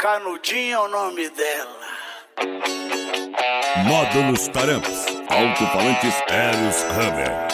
Canudinho é o nome dela. Módulos Taramps, alto-falantes Eros Hammer.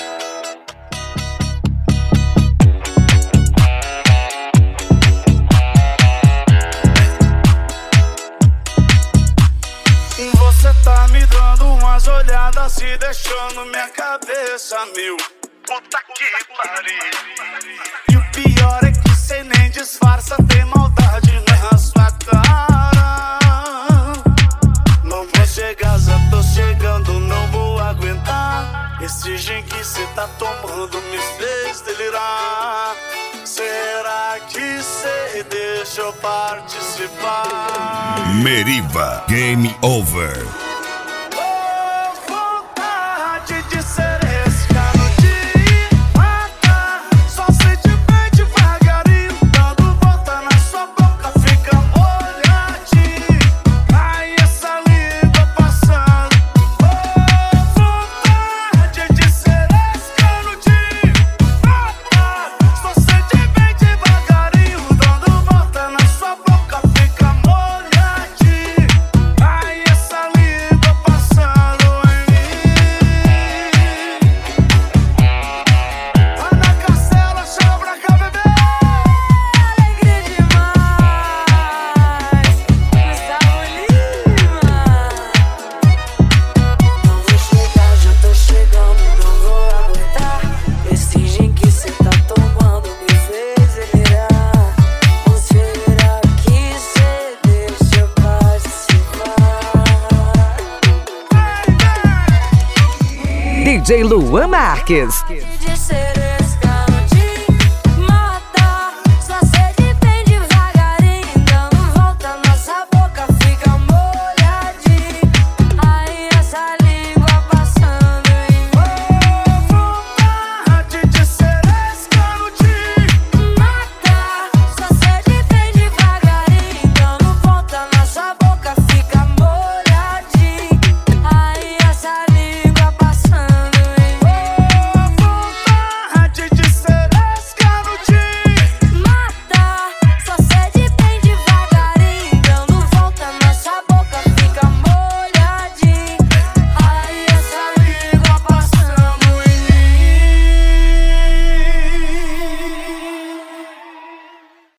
Você tá me dando umas olhadas e deixando minha cabeça mil. Puta que pariu. E o pior é que cê nem disfarça, tem maldade na sua cara. Não vou chegar, já tô chegando, não vou aguentar. Esse gin que cê tá tomando me fez delirar. Será que cê deixa eu participar? Meriva, Game Over. DJ Luan Marques.